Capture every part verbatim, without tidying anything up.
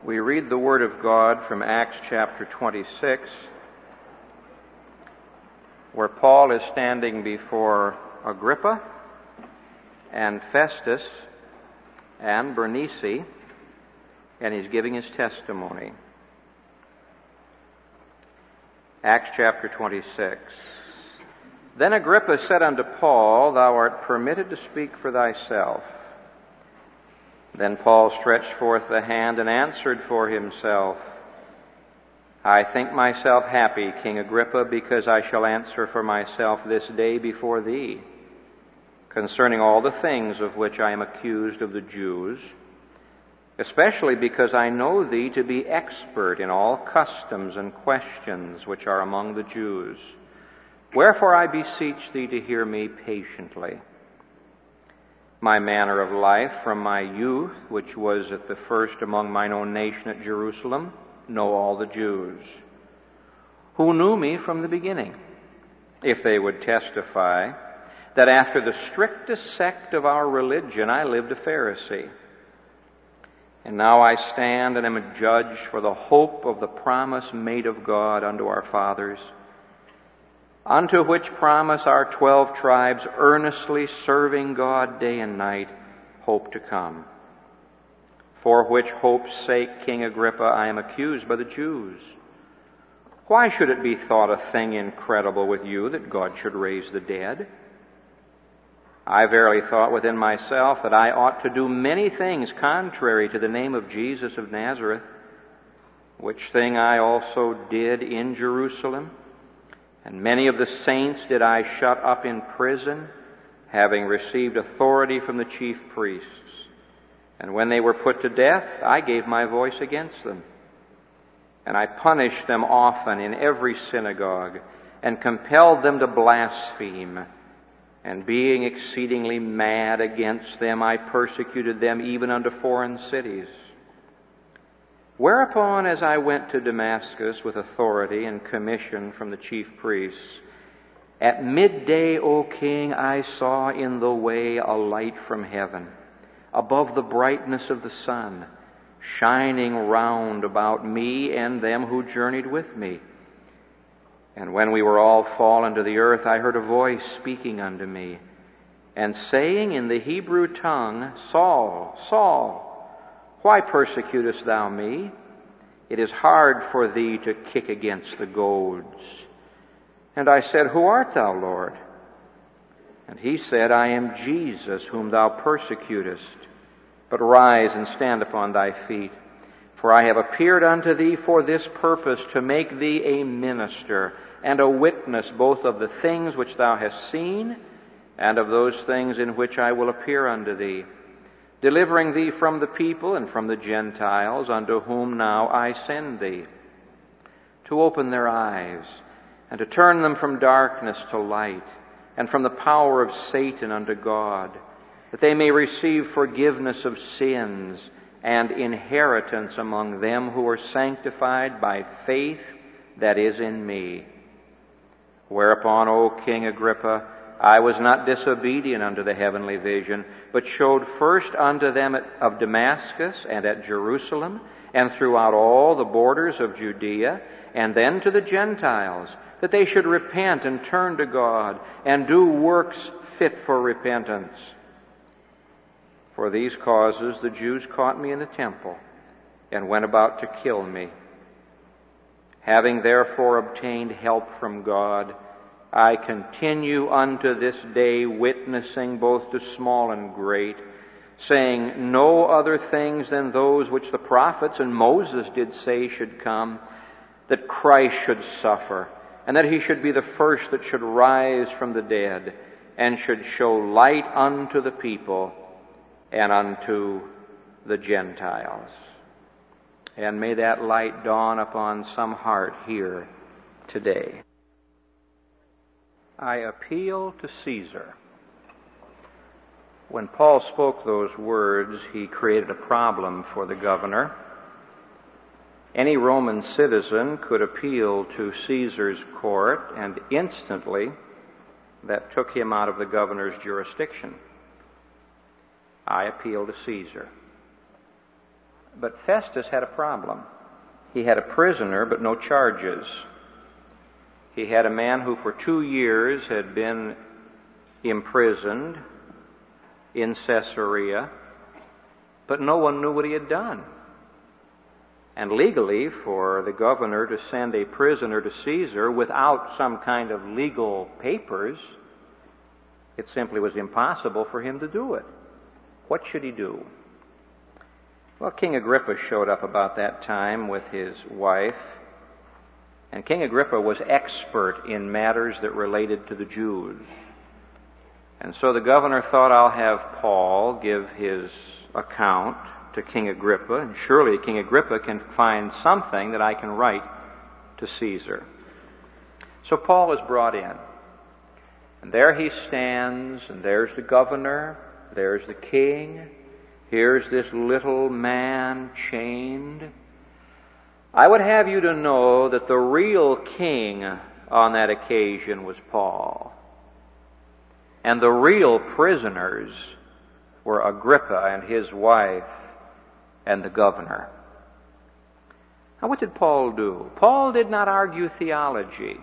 We read the Word of God from Acts chapter twenty-six, where Paul is standing before Agrippa and Festus and Bernice, and he's giving his testimony. Acts chapter twenty-six. Then Agrippa said unto Paul, Thou art permitted to speak for thyself. Then Paul stretched forth the hand and answered for himself, I think myself happy, King Agrippa, because I shall answer for myself this day before thee, concerning all the things of which I am accused of the Jews, especially because I know thee to be expert in all customs and questions which are among the Jews. Wherefore I beseech thee to hear me patiently. My manner of life from my youth, which was at the first among mine own nation at Jerusalem, know all the Jews, who knew me from the beginning, if they would testify that after the strictest sect of our religion I lived a Pharisee. And now I stand and am a judge for the hope of the promise made of God unto our fathers, unto which promise our twelve tribes, earnestly serving God day and night, hope to come. For which hope's sake, King Agrippa, I am accused by the Jews. Why should it be thought a thing incredible with you that God should raise the dead? I verily thought within myself that I ought to do many things contrary to the name of Jesus of Nazareth, which thing I also did in Jerusalem. And many of the saints did I shut up in prison, having received authority from the chief priests. And when they were put to death, I gave my voice against them. And I punished them often in every synagogue, and compelled them to blaspheme. And being exceedingly mad against them, I persecuted them even unto foreign cities. Whereupon, as I went to Damascus with authority and commission from the chief priests, at midday, O king, I saw in the way a light from heaven, above the brightness of the sun, shining round about me and them who journeyed with me. And when we were all fallen to the earth, I heard a voice speaking unto me, and saying in the Hebrew tongue, Saul, Saul, why persecutest thou me? It is hard for thee to kick against the goads. And I said, Who art thou, Lord? And he said, I am Jesus, whom thou persecutest. But rise and stand upon thy feet. For I have appeared unto thee for this purpose, to make thee a minister and a witness both of the things which thou hast seen and of those things in which I will appear unto thee, delivering thee from the people and from the Gentiles, unto whom now I send thee, to open their eyes, and to turn them from darkness to light, and from the power of Satan unto God, that they may receive forgiveness of sins and inheritance among them who are sanctified by faith that is in me. Whereupon, O King Agrippa, I was not disobedient unto the heavenly vision, but showed first unto them at, of Damascus and at Jerusalem, and throughout all the borders of Judea, and then to the Gentiles, that they should repent and turn to God, and do works fit for repentance. For these causes the Jews caught me in the temple, and went about to kill me. Having therefore obtained help from God, I continue unto this day witnessing both to small and great, saying no other things than those which the prophets and Moses did say should come, that Christ should suffer, and that he should be the first that should rise from the dead, and should show light unto the people and unto the Gentiles. And may that light dawn upon some heart here today. I appeal to Caesar. When Paul spoke those words, he created a problem for the governor. Any Roman citizen could appeal to Caesar's court, and instantly that took him out of the governor's jurisdiction. I appeal to Caesar. But Festus had a problem. He had a prisoner, but no charges. He had a man who for two years had been imprisoned in Caesarea, but no one knew what he had done. And legally, for the governor to send a prisoner to Caesar without some kind of legal papers, it simply was impossible for him to do it. What should he do? Well, King Agrippa showed up about that time with his wife, and King Agrippa was expert in matters that related to the Jews. And so the governor thought, I'll have Paul give his account to King Agrippa, and surely King Agrippa can find something that I can write to Caesar. So Paul is brought in, and there he stands, and there's the governor, there's the king, here's this little man chained. I would have you to know that the real king on that occasion was Paul, and the real prisoners were Agrippa and his wife and the governor. Now, what did Paul do? Paul did not argue theology.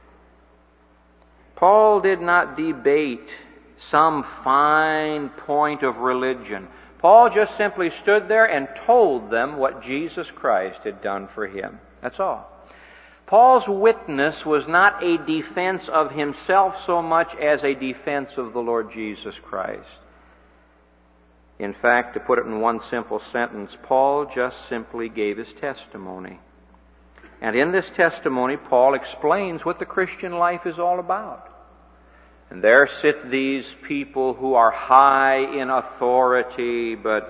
Paul did not debate some fine point of religion. Paul just simply stood there and told them what Jesus Christ had done for him. That's all. Paul's witness was not a defense of himself so much as a defense of the Lord Jesus Christ. In fact, to put it in one simple sentence, Paul just simply gave his testimony. And in this testimony, Paul explains what the Christian life is all about. And there sit these people who are high in authority, but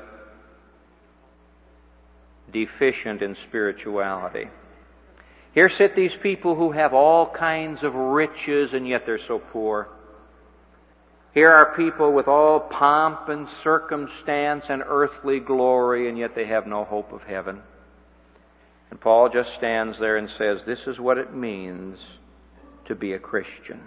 deficient in spirituality. Here sit these people who have all kinds of riches, and yet they're so poor. Here are people with all pomp and circumstance and earthly glory, and yet they have no hope of heaven. And Paul just stands there and says, this is what it means to be a Christian.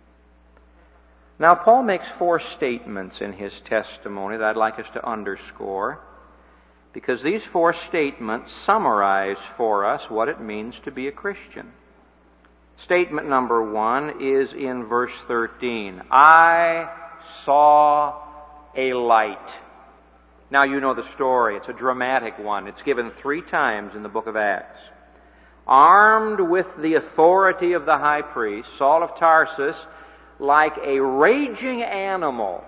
Now, Paul makes four statements in his testimony that I'd like us to underscore, because these four statements summarize for us what it means to be a Christian. Statement number one is in verse thirteen. I saw a light. Now you know the story. It's a dramatic one. It's given three times in the book of Acts. Armed with the authority of the high priest, Saul of Tarsus, like a raging animal,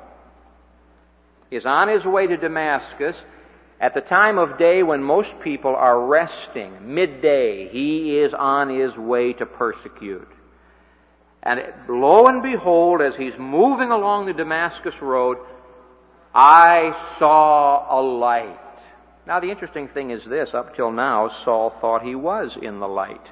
is on his way to Damascus at the time of day when most people are resting. Midday, he is on his way to persecute. And lo and behold, as he's moving along the Damascus road, I saw a light. Now the interesting thing is this, up till now, Saul thought he was in the light.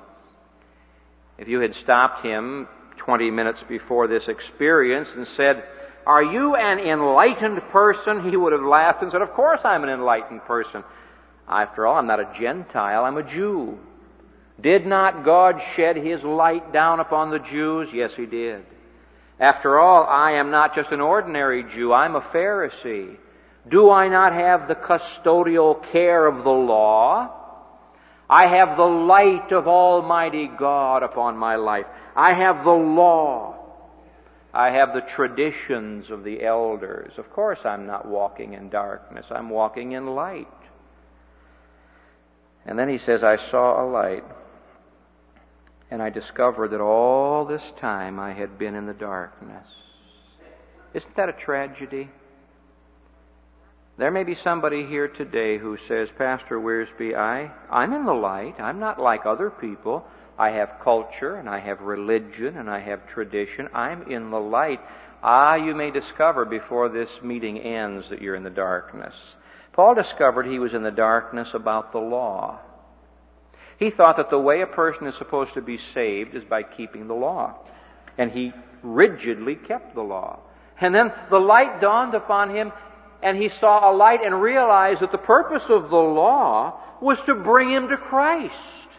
If you had stopped him twenty minutes before this experience and said, are you an enlightened person? He would have laughed and said, of course I'm an enlightened person. After all, I'm not a Gentile, I'm a Jew. Did not God shed His light down upon the Jews? Yes, He did. After all, I am not just an ordinary Jew, I'm a Pharisee. Do I not have the custodial care of the law? I have the light of Almighty God upon my life. I have the law. I have the traditions of the elders. Of course I'm not walking in darkness. I'm walking in light. And then he says, I saw a light, and I discovered that all this time I had been in the darkness. Isn't that a tragedy? There may be somebody here today who says, Pastor Wiersbe, I, I'm in the light. I'm not like other people. I have culture, and I have religion, and I have tradition. I'm in the light. Ah, you may discover before this meeting ends that you're in the darkness. Paul discovered he was in the darkness about the law. He thought that the way a person is supposed to be saved is by keeping the law. And he rigidly kept the law. And then the light dawned upon him, and he saw a light and realized that the purpose of the law was to bring him to Christ.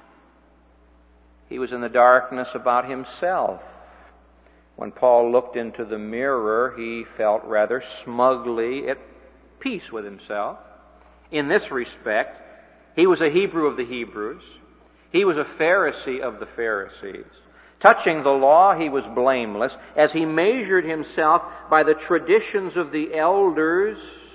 He was in the darkness about himself. When Paul looked into the mirror, he felt rather smugly at peace with himself. In this respect, He was a Hebrew of the Hebrews. He was a Pharisee of the Pharisees. Touching the law, he was blameless. As he measured himself by the traditions of the elders,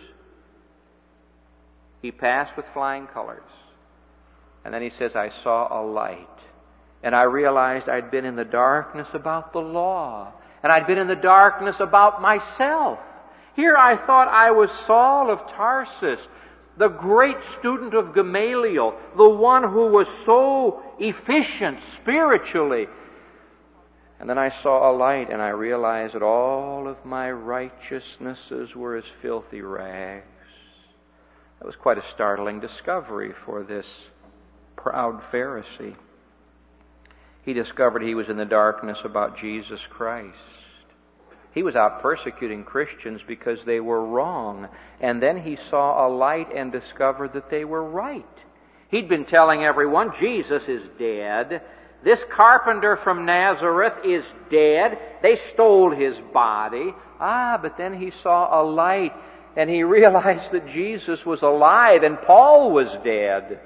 he passed with flying colors. And then he says, I saw a light. And I realized I'd been in the darkness about the law. And I'd been in the darkness about myself. Here I thought I was Saul of Tarsus, the great student of Gamaliel, the one who was so efficient spiritually. And then I saw a light, and I realized that all of my righteousnesses were as filthy rags. That was quite a startling discovery for this proud Pharisee. He discovered he was in the darkness about Jesus Christ. He was out persecuting Christians because they were wrong. And then he saw a light and discovered that they were right. He'd been telling everyone, Jesus is dead. This carpenter from Nazareth is dead. They stole his body. Ah, but then he saw a light and he realized that Jesus was alive and Paul was dead.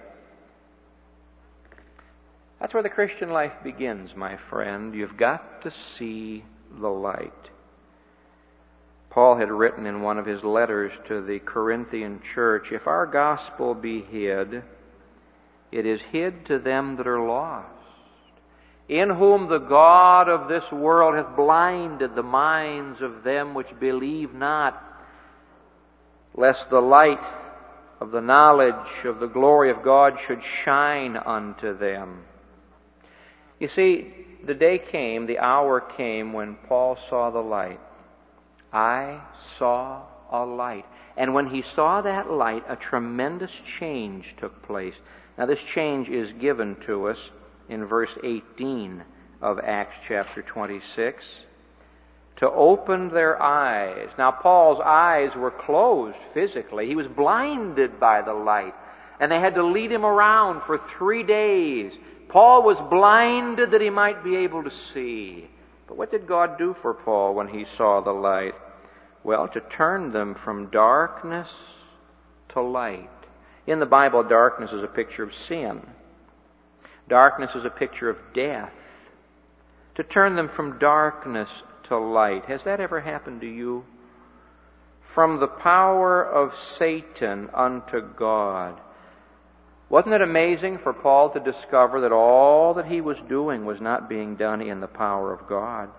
That's where the Christian life begins, my friend. You've got to see the light. Paul had written in one of his letters to the Corinthian church, if our gospel be hid, it is hid to them that are lost, in whom the God of this world hath blinded the minds of them which believe not, lest the light of the knowledge of the glory of God should shine unto them. You see, the day came, the hour came when Paul saw the light. I saw a light. And when he saw that light, a tremendous change took place. Now this change is given to us in verse eighteen of Acts chapter twenty-six. To open their eyes. Now Paul's eyes were closed physically. He was blinded by the light. And they had to lead him around for three days. Paul was blinded that he might be able to see. But what did God do for Paul when he saw the light? Well, to turn them from darkness to light. In the Bible, darkness is a picture of sin. Darkness is a picture of death. To turn them from darkness to light. Has that ever happened to you? From the power of Satan unto God. Wasn't it amazing for Paul to discover that all that he was doing was not being done in the power of God?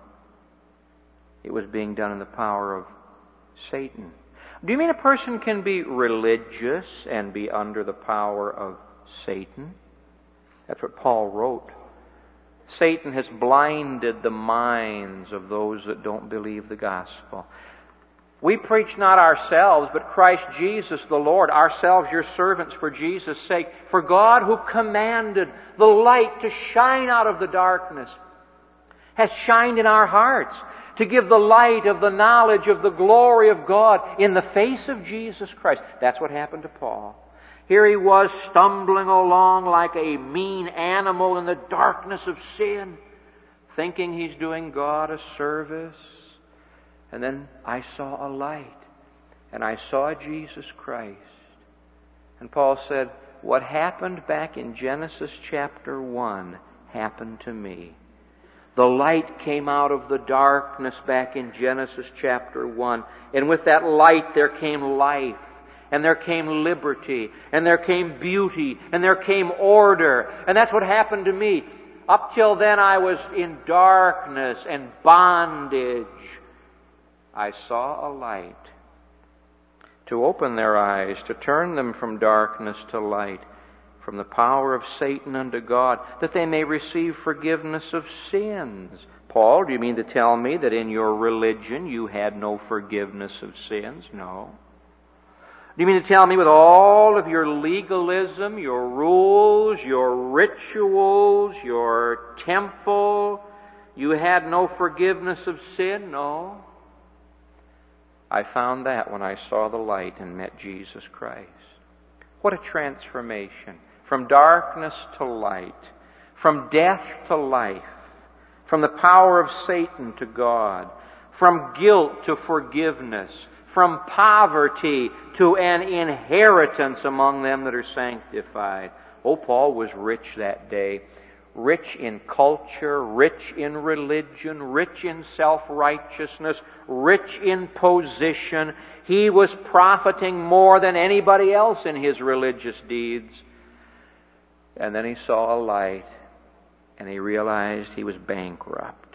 It was being done in the power of Satan. Do you mean a person can be religious and be under the power of Satan? That's what Paul wrote. Satan has blinded the minds of those that don't believe the gospel. We preach not ourselves, but Christ Jesus the Lord, ourselves your servants for Jesus' sake. For God who commanded the light to shine out of the darkness has shined in our hearts to give the light of the knowledge of the glory of God in the face of Jesus Christ. That's what happened to Paul. Here he was stumbling along like a mean animal in the darkness of sin, thinking he's doing God a service. And then I saw a light, and I saw Jesus Christ. And Paul said, what happened back in Genesis chapter one happened to me. The light came out of the darkness back in Genesis chapter one. And with that light there came life, and there came liberty, and there came beauty, and there came order. And that's what happened to me. Up till then I was in darkness and bondage. I saw a light to open their eyes, to turn them from darkness to light, from the power of Satan unto God, that they may receive forgiveness of sins. Paul, do you mean to tell me that in your religion you had no forgiveness of sins? No. Do you mean to tell me with all of your legalism, your rules, your rituals, your temple, you had no forgiveness of sin? No. I found that when I saw the light and met Jesus Christ. What a transformation. From darkness to light. From death to life. From the power of Satan to God. From guilt to forgiveness. from poverty to an inheritance among them that are sanctified. Oh, Paul was rich that day. Rich in culture, rich in religion, rich in self-righteousness, rich in position. He was profiting more than anybody else in his religious deeds. And then he saw a light, and he realized he was bankrupt.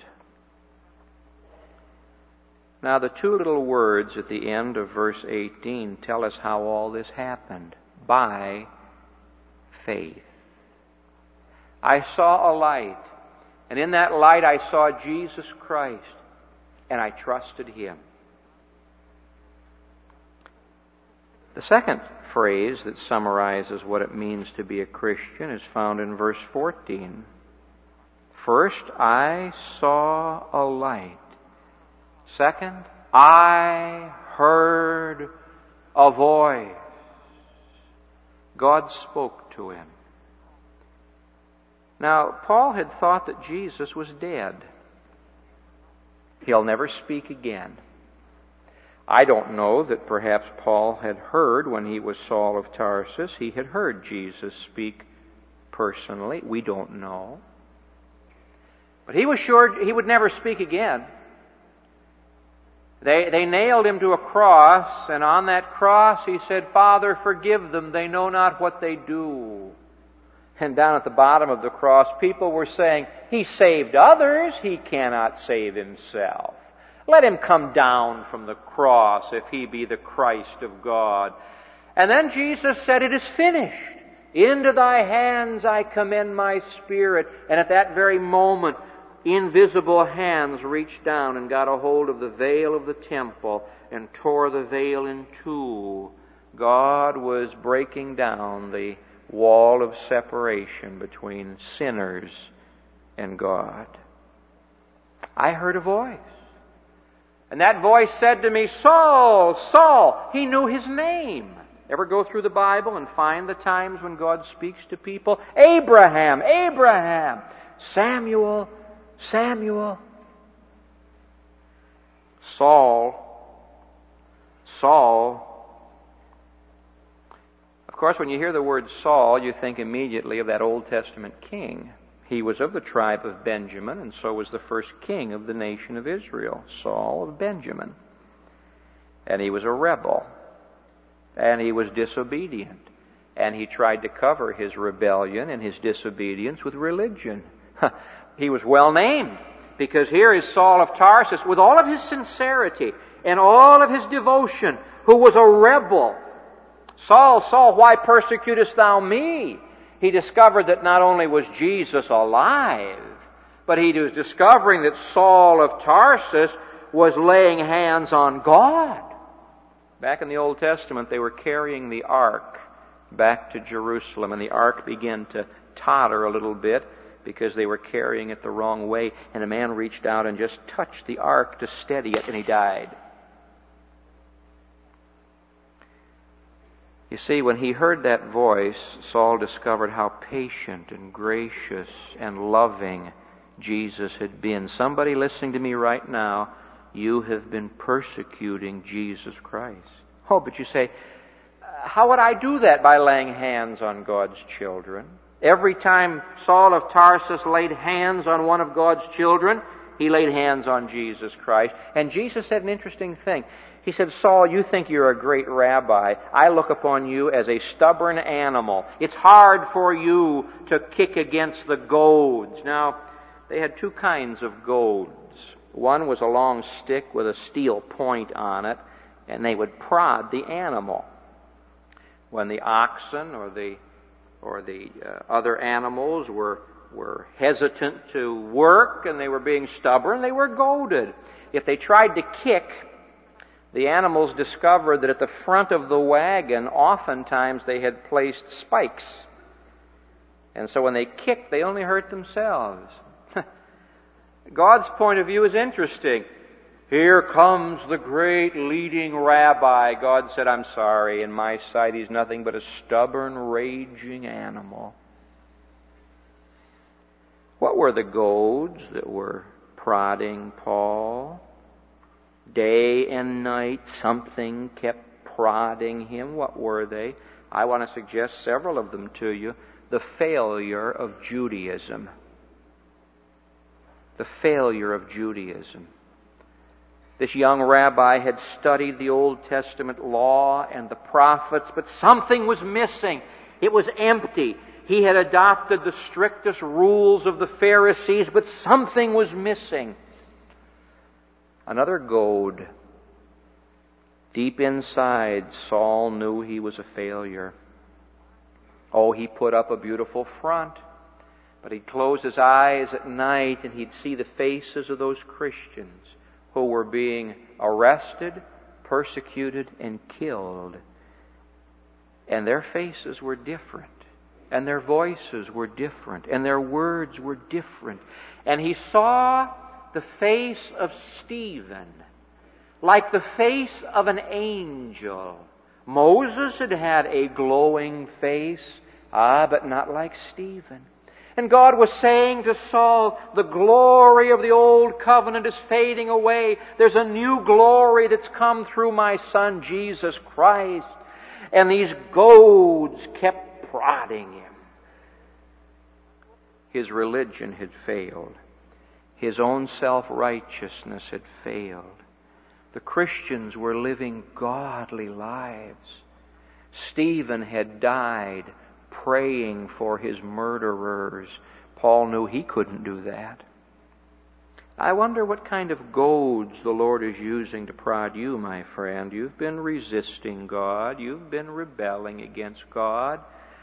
Now, the two little words at the end of verse eighteen tell us how all this happened. By faith. I saw a light, and in that light I saw Jesus Christ, and I trusted Him. The second phrase that summarizes what it means to be a Christian is found in verse fourteen. First, I saw a light. Second, I heard a voice. God spoke to him. Now, Paul had thought that Jesus was dead. He'll never speak again. I don't know that perhaps Paul had heard when he was Saul of Tarsus. He had heard Jesus speak personally. We don't know. But he was sure he would never speak again. They, they nailed him to a cross, and on that cross he said, Father, forgive them. They know not what they do. And down at the bottom of the cross, people were saying, He saved others. He cannot save Himself. Let Him come down from the cross if He be the Christ of God. And then Jesus said, It is finished. Into Thy hands I commend my spirit. And at that very moment, invisible hands reached down and got a hold of the veil of the temple and tore the veil in two. God was breaking down the wall of separation between sinners and God. I heard a voice. And that voice said to me, Saul, Saul. He knew his name. Ever go through the Bible and find the times when God speaks to people? Abraham, Abraham. Samuel, Samuel. Saul, Saul. Of course, when you hear the word Saul, you think immediately of that Old Testament king. He was of the tribe of Benjamin, and so was the first king of the nation of Israel, Saul of Benjamin. And he was a rebel, and he was disobedient, and he tried to cover his rebellion and his disobedience with religion. He was well named, because here is Saul of Tarsus, with all of his sincerity and all of his devotion, who was a rebel. Saul, Saul, why persecutest thou me? He discovered that not only was Jesus alive, but he was discovering that Saul of Tarsus was laying hands on God. Back in the Old Testament, they were carrying the ark back to Jerusalem, and the ark began to totter a little bit because they were carrying it the wrong way, and a man reached out and just touched the ark to steady it, and he died. You see, when he heard that voice, Saul discovered how patient and gracious and loving Jesus had been. Somebody listening to me right now, you have been persecuting Jesus Christ. Oh, but you say, how would I do that? By laying hands on God's children. Every time Saul of Tarsus laid hands on one of God's children, he laid hands on Jesus Christ. And Jesus said an interesting thing. He said, Saul, you think you're a great rabbi. I look upon you as a stubborn animal. It's hard for you to kick against the goads. Now, they had two kinds of goads. One was a long stick with a steel point on it, and they would prod the animal. When the oxen or the or the uh, other animals were were hesitant to work and they were being stubborn, they were goaded. If they tried to kick, the animals discovered that at the front of the wagon, oftentimes they had placed spikes. And so when they kicked, they only hurt themselves. God's point of view is interesting. Here comes the great leading rabbi. God said, I'm sorry, in my sight he's nothing but a stubborn, raging animal. What were the goads that were prodding Paul? Day and night, something kept prodding him. What were they? I want to suggest several of them to you. The failure of Judaism. The failure of Judaism. This young rabbi had studied the Old Testament law and the prophets, but something was missing. It was empty. He had adopted the strictest rules of the Pharisees, but something was missing. Another goad. Deep inside, Saul knew he was a failure. Oh, he put up a beautiful front, but he'd close his eyes at night and he'd see the faces of those Christians who were being arrested, persecuted, and killed. And their faces were different, and their voices were different, and their words were different. And he saw the face of Stephen like the face of an angel. Moses had had a glowing face, ah, but not like Stephen. And God was saying to Saul, the glory of the old covenant is fading away. There's a new glory that's come through my Son, Jesus Christ. And these goads kept prodding him. His religion had failed. His own self-righteousness had failed. The Christians were living godly lives. Stephen had died praying for his murderers. Paul knew he couldn't do that. I wonder what kind of goads the Lord is using to prod you, my friend. You've been resisting God. You've been rebelling against God.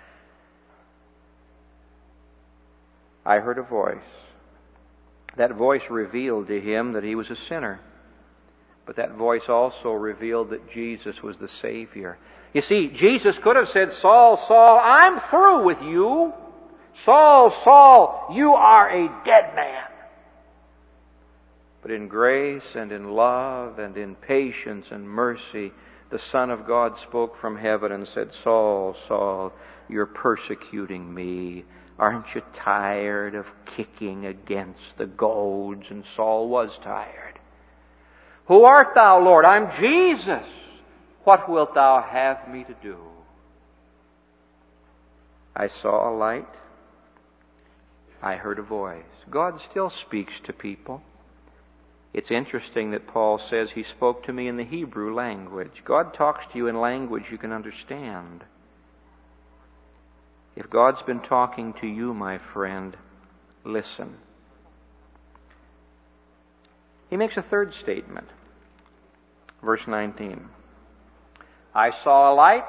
I heard a voice. That voice revealed to him that he was a sinner. But that voice also revealed that Jesus was the Savior. You see, Jesus could have said, Saul, Saul, I'm through with you. Saul, Saul, you are a dead man. But in grace and in love and in patience and mercy, the Son of God spoke from heaven and said, Saul, Saul, you're persecuting me. Aren't you tired of kicking against the goads? And Saul was tired. Who art thou, Lord? I'm Jesus. What wilt thou have me to do? I saw a light. I heard a voice. God still speaks to people. It's interesting that Paul says he spoke to me in the Hebrew language. God talks to you in language you can understand. If God's been talking to you, my friend, listen. He makes a third statement. Verse nineteen. I saw a light.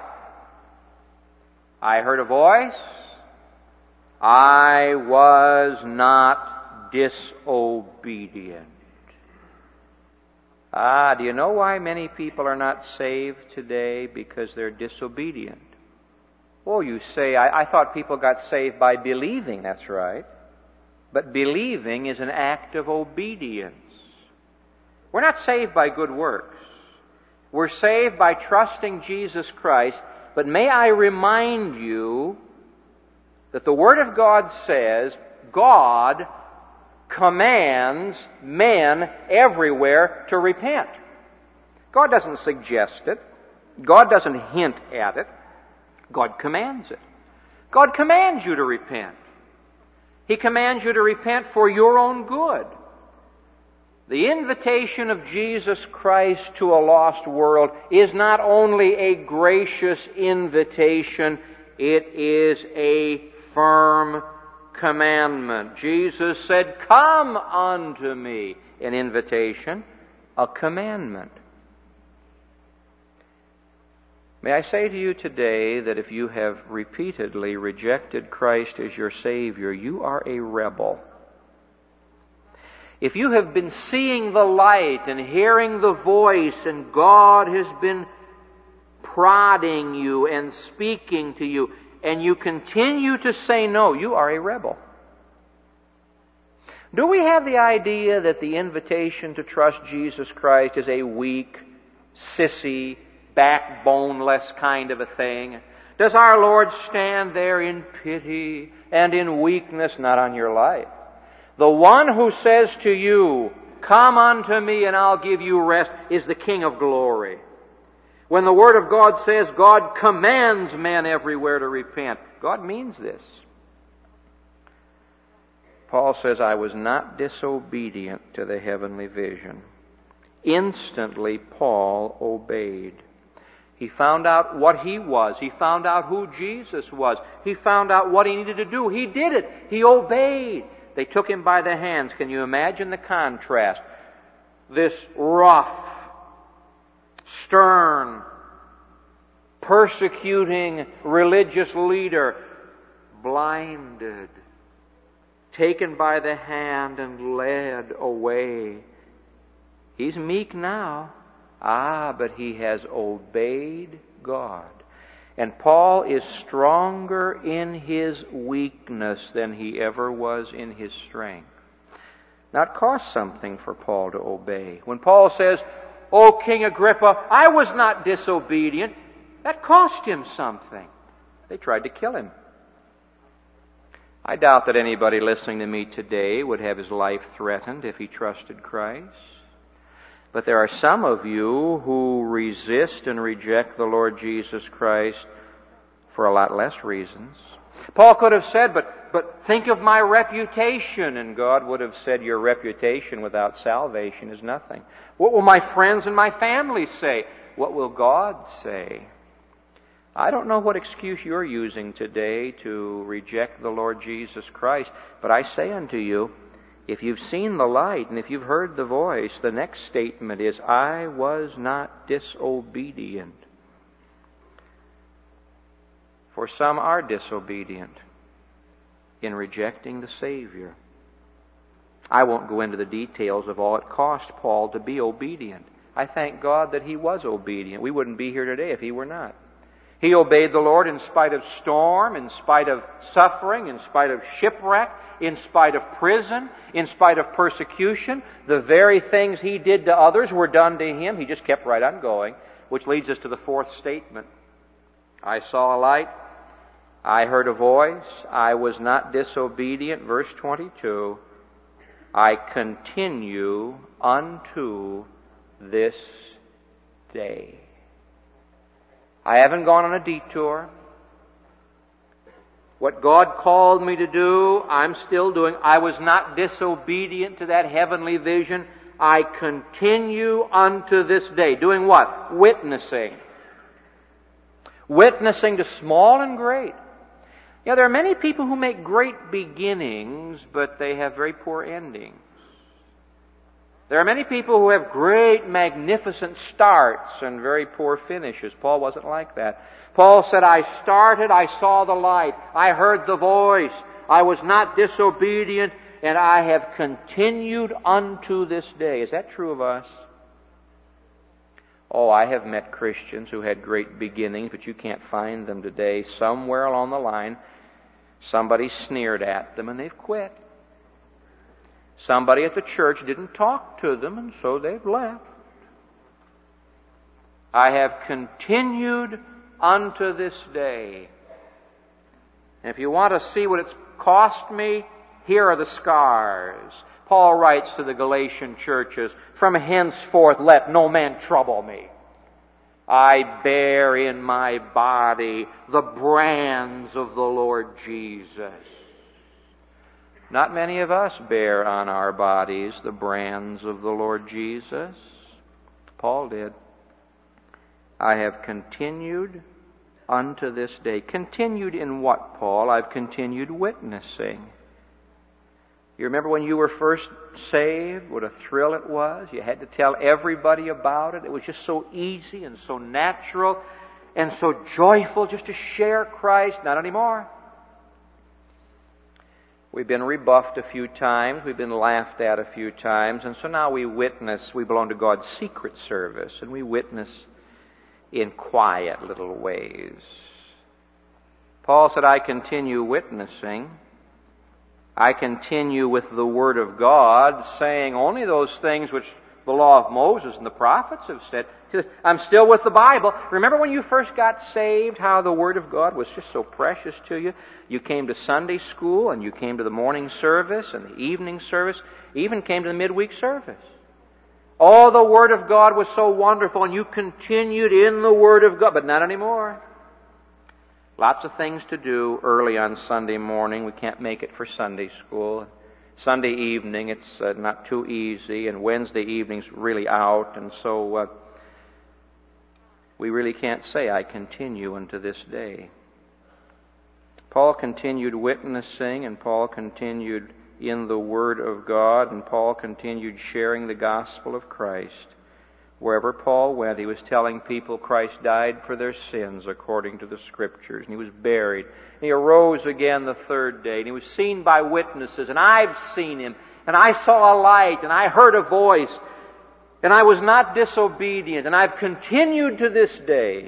I heard a voice. I was not disobedient. Ah, do you know why many people are not saved today? Because they're disobedient. Oh, you say, I, I thought people got saved by believing. That's right. But believing is an act of obedience. We're not saved by good works. We're saved by trusting Jesus Christ. But may I remind you that the Word of God says God commands men everywhere to repent. God doesn't suggest it. God doesn't hint at it. God commands it. God commands you to repent. He commands you to repent for your own good. The invitation of Jesus Christ to a lost world is not only a gracious invitation, it is a firm commandment. Jesus said, "Come unto me." An invitation, a commandment. May I say to you today that if you have repeatedly rejected Christ as your Savior, you are a rebel. If you have been seeing the light and hearing the voice and God has been prodding you and speaking to you and you continue to say no, you are a rebel. Do we have the idea that the invitation to trust Jesus Christ is a weak, sissy, backboneless kind of a thing? Does our Lord stand there in pity and in weakness? Not on your life. The one who says to you, come unto me and I'll give you rest, is the King of glory. When the Word of God says God commands men everywhere to repent, God means this. Paul says, I was not disobedient to the heavenly vision. Instantly, Paul obeyed. He found out what he was. He found out who Jesus was. He found out what he needed to do. He did it. He obeyed. They took him by the hands. Can you imagine the contrast? This rough, stern, persecuting religious leader, blinded, taken by the hand and led away. He's meek now. Ah, but he has obeyed God. And Paul is stronger in his weakness than he ever was in his strength. Now it cost something for Paul to obey. When Paul says, O King Agrippa, I was not disobedient, that cost him something. They tried to kill him. I doubt that anybody listening to me today would have his life threatened if he trusted Christ. But there are some of you who resist and reject the Lord Jesus Christ for a lot less reasons. Paul could have said, but, but think of my reputation. And God would have said, your reputation without salvation is nothing. What will my friends and my family say? What will God say? I don't know what excuse you're using today to reject the Lord Jesus Christ, but I say unto you, if you've seen the light and if you've heard the voice, the next statement is, I was not disobedient. For some are disobedient in rejecting the Savior. I won't go into the details of all it cost Paul to be obedient. I thank God that he was obedient. We wouldn't be here today if he were not. He obeyed the Lord in spite of storm, in spite of suffering, in spite of shipwreck, in spite of prison, in spite of persecution. The very things he did to others were done to him. He just kept right on going, which leads us to the fourth statement. I saw a light. I heard a voice. I was not disobedient. Verse twenty-two. I continue unto this day. I haven't gone on a detour. What God called me to do, I'm still doing. I was not disobedient to that heavenly vision. I continue unto this day. Doing what? Witnessing. Witnessing to small and great. You know, there are many people who make great beginnings, but they have very poor endings. There are many people who have great, magnificent starts and very poor finishes. Paul wasn't like that. Paul said, I started, I saw the light, I heard the voice, I was not disobedient, and I have continued unto this day. Is that true of us? Oh, I have met Christians who had great beginnings, but you can't find them today. Somewhere along the line, somebody sneered at them and they've quit. Somebody at the church didn't talk to them, and so they've left. I have continued unto this day. And if you want to see what it's cost me, here are the scars. Paul writes to the Galatian churches, from henceforth let no man trouble me. I bear in my body the brands of the Lord Jesus. Not many of us bear on our bodies the brands of the Lord Jesus. Paul did. I have continued unto this day. Continued in what, Paul? I've continued witnessing. You remember when you were first saved, what a thrill it was? You had to tell everybody about it. It was just so easy and so natural and so joyful just to share Christ. Not anymore. We've been rebuffed a few times. We've been laughed at a few times. And so now we witness. We belong to God's secret service. And we witness in quiet little ways. Paul said, I continue witnessing. I continue with the Word of God, saying only those things which The law of Moses and the prophets have said, I'm still with the Bible. Remember when you first got saved, how the Word of God was just so precious to you? You came to Sunday school, and you came to the morning service and the evening service, even came to the midweek service. Oh, the Word of God was so wonderful, and you continued in the Word of God, but not anymore. Lots of things to do early on Sunday morning. We can't make it for Sunday school. Sunday evening, it's uh, not too easy, and Wednesday evening's really out, and so uh, we really can't say, I continue unto this day. Paul continued witnessing, and Paul continued in the Word of God, and Paul continued sharing the gospel of Christ. Wherever Paul went, he was telling people Christ died for their sins according to the Scriptures, and he was buried. And he arose again the third day, and he was seen by witnesses, and I've seen him, and I saw a light, and I heard a voice, and I was not disobedient, and I've continued to this day.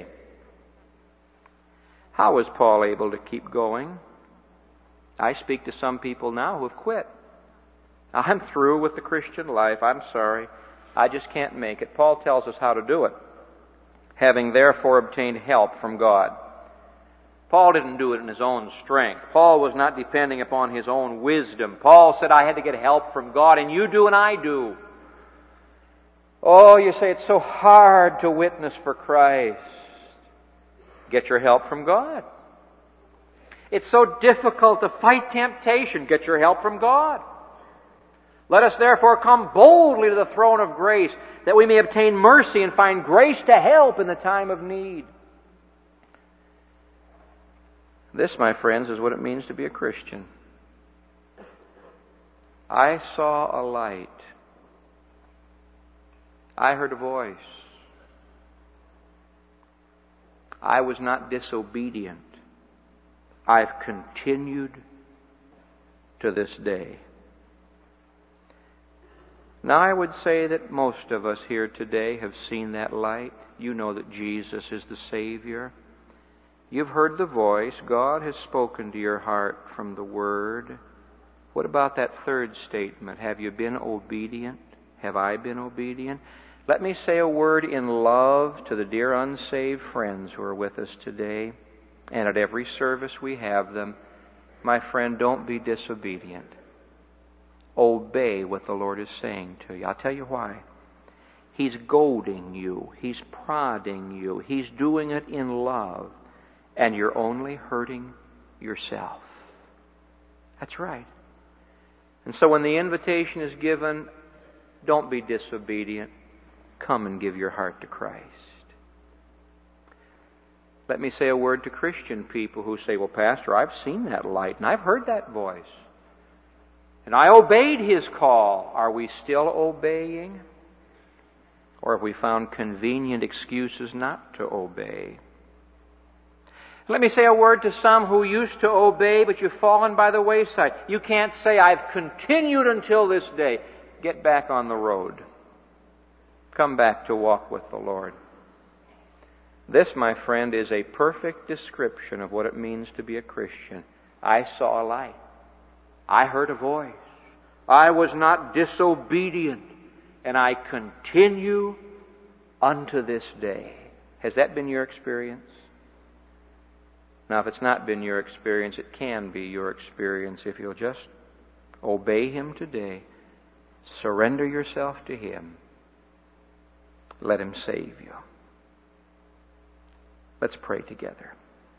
How was Paul able to keep going? I speak to some people now who have quit. I'm through with the Christian life. I'm sorry. I just can't make it. Paul tells us how to do it. Having therefore obtained help from God. Paul didn't do it in his own strength. Paul was not depending upon his own wisdom. Paul said, I had to get help from God, and you do and I do. Oh, you say it's so hard to witness for Christ. Get your help from God. It's so difficult to fight temptation. Get your help from God. Let us therefore come boldly to the throne of grace, that we may obtain mercy and find grace to help in the time of need. This, my friends, is what it means to be a Christian. I saw a light. I heard a voice. I was not disobedient. I've continued to this day. Now, I would say that most of us here today have seen that light. You know that Jesus is the Savior. You've heard the voice. God has spoken to your heart from the Word. What about that third statement? Have you been obedient? Have I been obedient? Let me say a word in love to the dear unsaved friends who are with us today. And at every service we have them. My friend, don't be disobedient. Obey what the Lord is saying to you. I'll tell you why. He's goading you. He's prodding you. He's doing it in love. And you're only hurting yourself. That's right. And so when the invitation is given, don't be disobedient. Come and give your heart to Christ. Let me say a word to Christian people who say, well, Pastor, I've seen that light and I've heard that voice. And I obeyed His call. Are we still obeying? Or have we found convenient excuses not to obey? Let me say a word to some who used to obey, but you've fallen by the wayside. You can't say, I've continued until this day. Get back on the road. Come back to walk with the Lord. This, my friend, is a perfect description of what it means to be a Christian. I saw a light. I heard a voice. I was not disobedient. And I continue unto this day. Has that been your experience? Now, if it's not been your experience, it can be your experience if you'll just obey Him today. Surrender yourself to Him. Let Him save you. Let's pray together.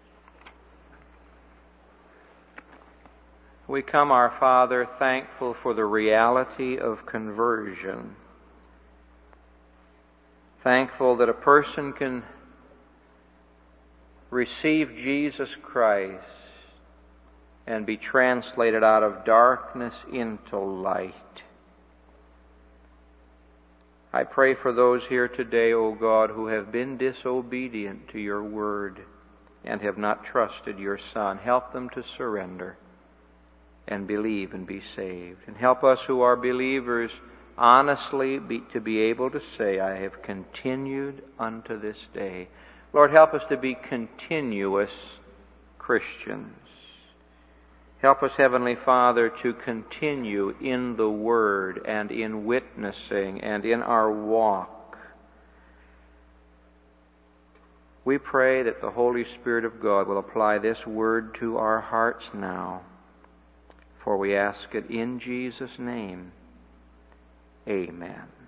We come, our Father, thankful for the reality of conversion. Thankful that a person can receive Jesus Christ and be translated out of darkness into light. I pray for those here today, O God, who have been disobedient to your word and have not trusted your Son. Help them to surrender and believe and be saved. And help us who are believers honestly be, to be able to say, I have continued unto this day. Lord, help us to be continuous Christians. Help us, Heavenly Father, to continue in the Word and in witnessing and in our walk. We pray that the Holy Spirit of God will apply this Word to our hearts now. For we ask it in Jesus' name. Amen.